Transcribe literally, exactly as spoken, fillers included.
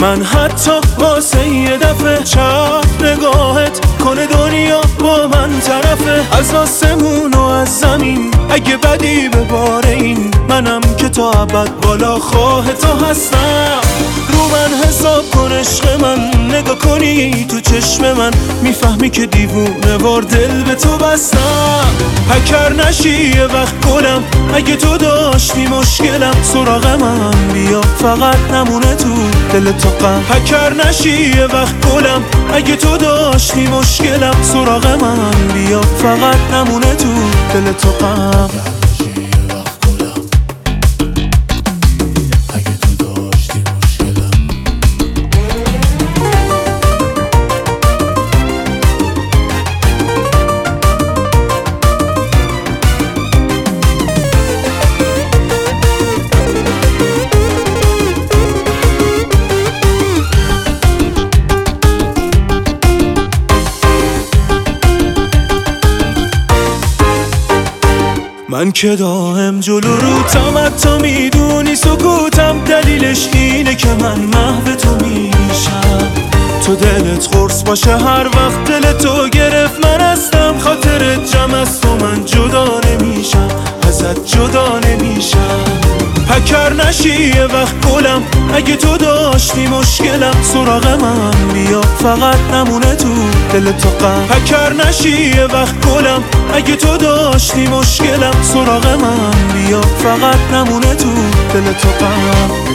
من حتی واسه یه دفعه چپ نگاهت کنه دنیا با من طرفه. از آسمون و از زمین اگه بدی به بار این، منم که تا ابد بالا خواه تو هستم. رو من حساب کن عشق من، نگاه کنی تو چشم من میفهمی که دیوونه وار دل به تو بستم. پکر نشی یه وقت گلم، اگه تو داشتی مشکلم سراغ من بیا فقط نمونه تو دل تو غم. پکر نشی یه وقت گلم، اگه تو داشتی مشکلم سراغ من بیا فقط نمونه تو دل تو غم. من که دائم جلو روتم، تو میدونی سکوتم دلیلش اینه که من محو تو میشم. تو دلت قرص باشه هر وقت دل تو گرفت من هستم. خاطرت جمع از تو من جدا نمیشم، ازت جدا نمیشم. پکر نشی یه وقت گلم، اگه تو داشتی مشکلم سراغ من بیا فقط نمونه تو دل تو غم. پکر نشی یه وقت گلم، اگه تو داشتی مشکلم سراغ من بیا فقط نمونه تو دل تو غم.